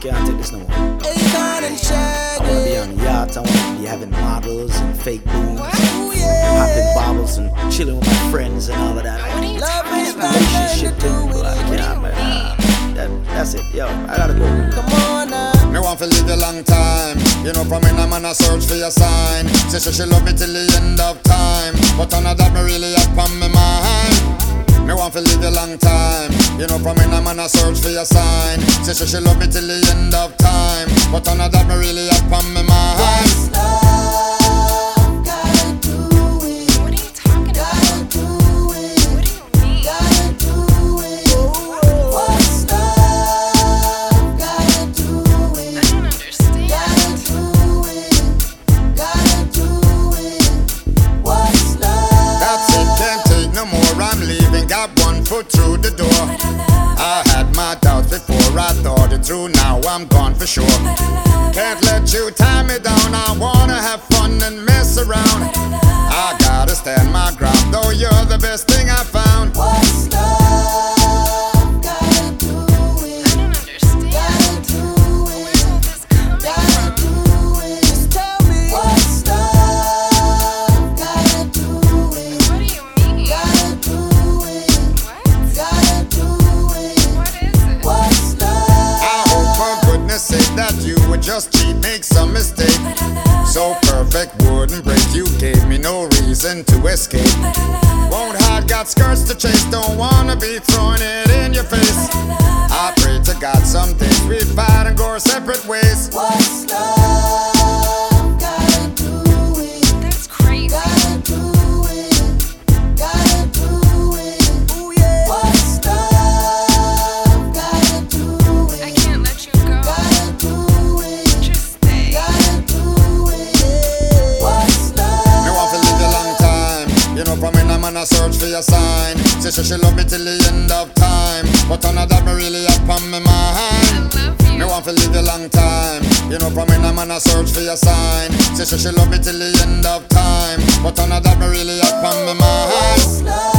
can't take this no more. I wanna be on the yacht, I wanna be having models and fake booms, popping bottles and chilling with my friends and all of that. What are you talking about? Relationship thing, like, yeah, man. That's it, yo, I gotta go. Come on now. Me want to live a long time. You know, from when I'm on a search for your sign. Say she love me till the end of time, but none of that me really up on my mind. Me want to live a long time. You know, from when I'm on a search for your sign. Say she love me till the end of time, but none of that me really up on my mind. Foot through the door. I had my doubts before I thought it through. Now I'm gone for sure. Can't let you tie me down. I wanna have fun and mess around. I gotta stand my ground, though you're the best thing I found. What's love gotta do with? I don't understand. Gotta do Where's all this coming gotta from? do it. Just tell me. What's love gotta do with? What do you mean? Gotta do it. What? Gotta do it. What is it? What's love? I hope for goodness sake that you would just cheat, make some mistake. So perfect wouldn't break. You gave me no reason to escape. Won't hide, got skirts to chase. Don't wanna be throwing it in your face. I pray to God someday we fight and go our separate ways. What's love gotta do with? That's crazy. Gotta do it. Gotta do it. Ooh yeah. What's love gotta do with? I can't let you go. Gotta do it. Just stay. Gotta do it. What's love? Me want to live a long time. You know, from when I'm on a search for your sign. Say she love me till the end of time, but none of that me really up on my I mind. love you. Me want to live a long time. You know, from when I'm on a search for your sign. Say she love me till the end of time, but none of that me really up on my mind. What's love?